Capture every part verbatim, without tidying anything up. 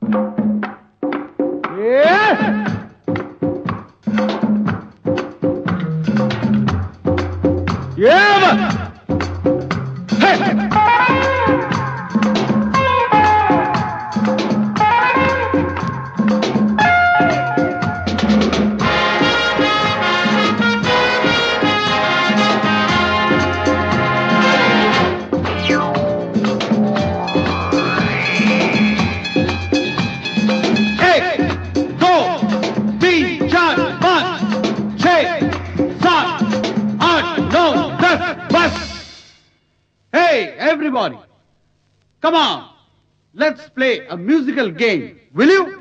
Everybody, come on, let's play a musical game, will you?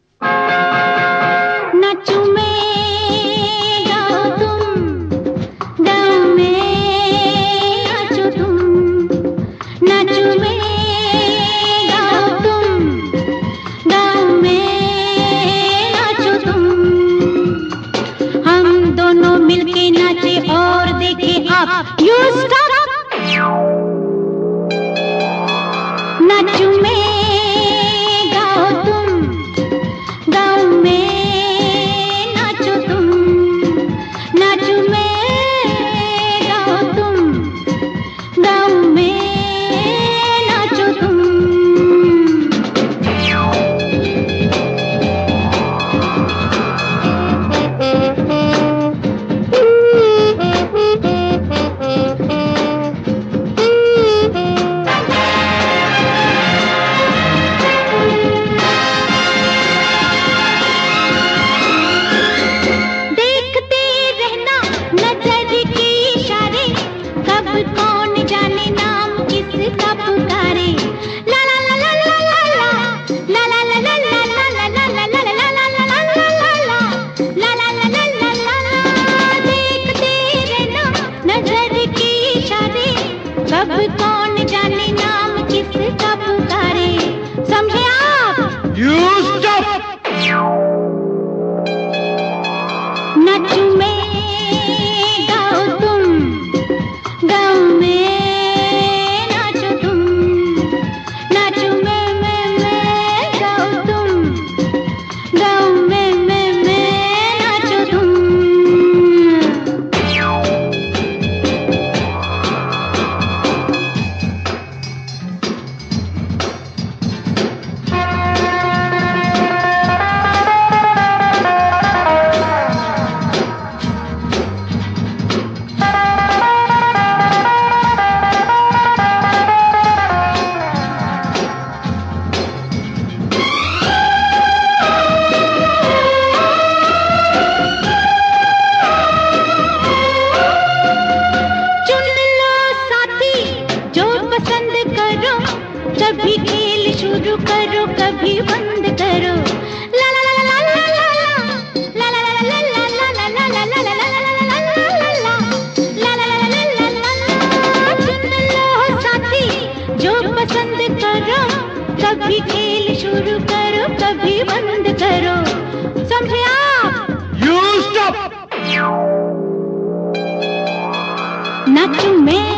नाचू मैं गाओ तुम, गाओ मैं नाचो तुम, नाचू मैं गाओ तुम, गाओ मैं नाचो तुम, हम दोनों मिलके नाचे और देखे आप, you stop। नाचू मैं गाओ तुम, गाओ मैं नाचो तुम, नाचू मैं गाओ तुम, गाओ मैं नाचो तुम। कब कौन जाने नाम किसका पुकारे, समझे आप? You stop! नाचू मैं गाओ तुम, गाओ मैं नाचो तुम, नाचू मैं मैं मैं गाओ तुम, गाओ मैं मैं मैं नाचो तुम। कभी खेल शुरू करो, कभी बंद करो, ला ला ला ला ला ला ला ला ला ला ला ला ला ला ला ला ला। सुन लो साथी जो पसंद करो, कभी खेल शुरू करो, कभी बंद करो, समझे आप? You stop! नाचू मैं